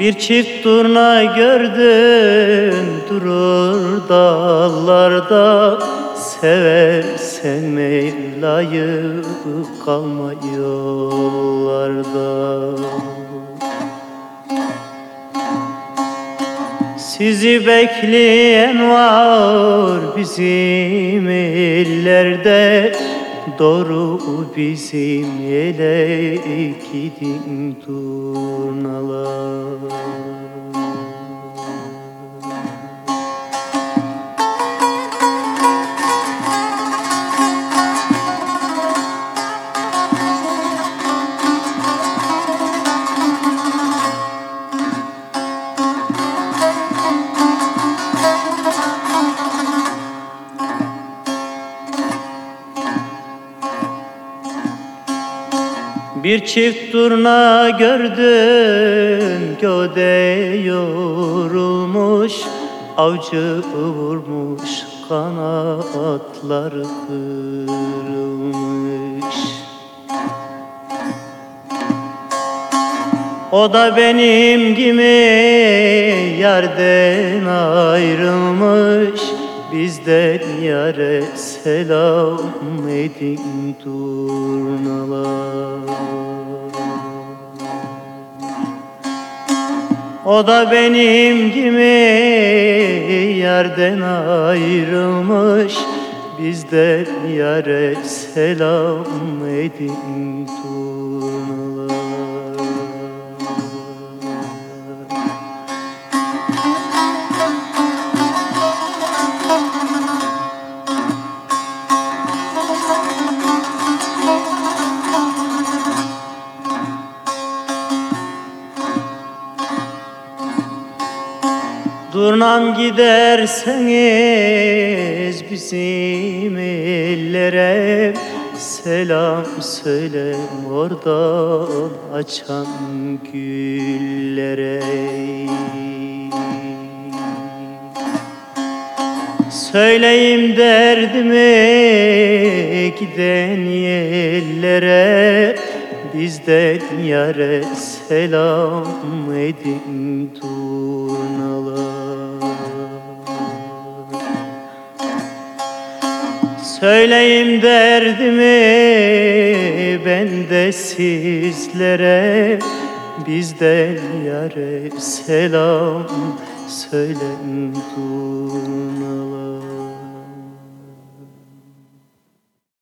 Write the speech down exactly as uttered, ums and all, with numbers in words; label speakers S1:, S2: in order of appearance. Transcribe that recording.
S1: Bir çift turna gördüm durur dağlarda, seversen Mevla'yı kalma yollarda. Sizi bekleyen var bizim ellerde, doğru bizim yele gidin turnalar. Bir çift turna gördüm göde yorulmuş, avcı vurmuş kanatları kırılmış. O da benim gibi yerden ayrılmış, bizden yare selam edin turnalar. O da benim gibi yerden ayrılmış, bizden yare selam edin turnalar. Durnam giderseniz bizim ellere, selam söyle oradan açan güllere. Söyleyeyim derdimi giden yerlere, bizden yare selam edin turnalar. Söyleyeyim derdimi ben de sizlere, bizden yare selam söylen turnalar.